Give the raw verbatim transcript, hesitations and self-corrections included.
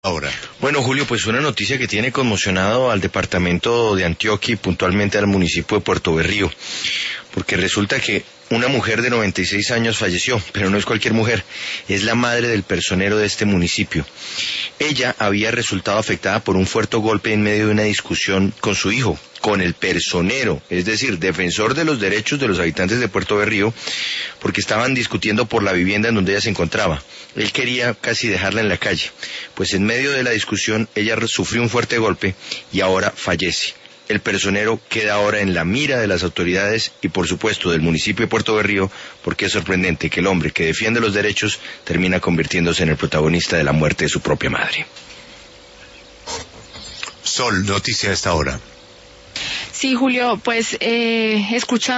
Ahora. Bueno, Julio, pues una noticia que tiene conmocionado al departamento de Antioquia y puntualmente al municipio de Puerto Berrío, porque resulta que una mujer de noventa y seis años falleció, pero no es cualquier mujer, es la madre del personero de este municipio. Ella había resultado afectada por un fuerte golpe en medio de una discusión con su hijo, con el personero, es decir, defensor de los derechos de los habitantes de Puerto Berrío, porque estaban discutiendo por la vivienda en donde ella se encontraba. Él quería casi dejarla en la calle, pues en medio de la discusión ella sufrió un fuerte golpe y ahora fallece. El personero queda ahora en la mira de las autoridades y por supuesto del municipio de Puerto Berrío, porque es sorprendente que el hombre que defiende los derechos termina convirtiéndose en el protagonista de la muerte de su propia madre. Sol, noticia a esta hora. Sí, Julio, pues eh, escuchando